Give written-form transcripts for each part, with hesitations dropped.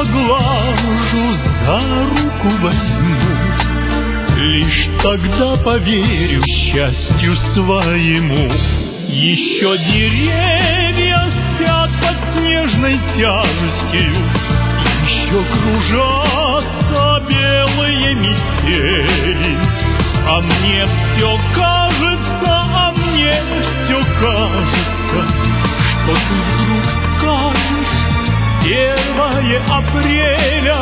поглажу, за руку возьму, лишь тогда поверю счастью своему. Еще деревья спят под снежной тяжестью, еще кружатся белые метели. А мне все кажется, что ты вдруг скажешь 1 апреля.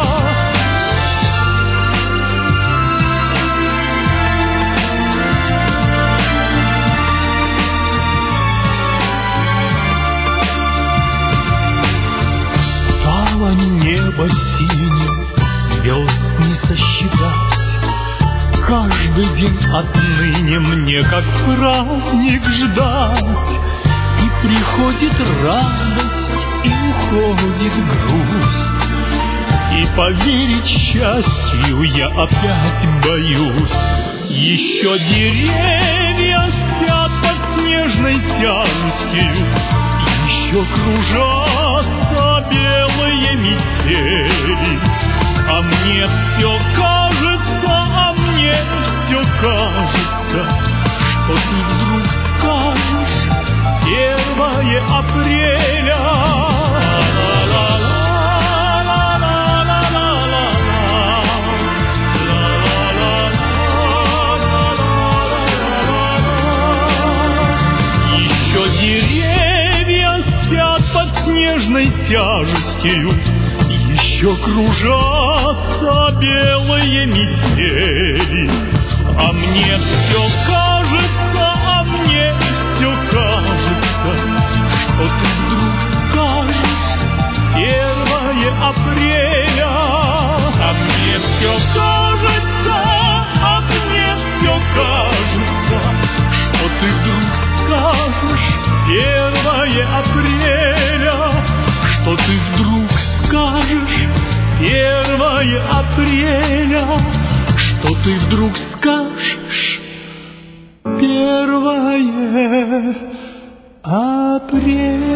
Стало небо синим, звезд не сосчитать. Каждый день отныне мне как праздник ждать. И приходит радость, и уходит грусть, и поверить счастью я опять боюсь. Еще деревья спят под снежной тяжестью, еще кружатся белые метели. А мне все кажется, что ты вдруг скажешь 1 апреля. Еще деревья спят под снежной тяжестью, еще кружатся белые метели. А мне все кажется, что ты вдруг скажешь 1 апреля. А мне все кажется, что ты вдруг скажешь 1 апреля. Что ты вдруг скажешь 1 апреля. Что ты вдруг скажешь 1 апреля.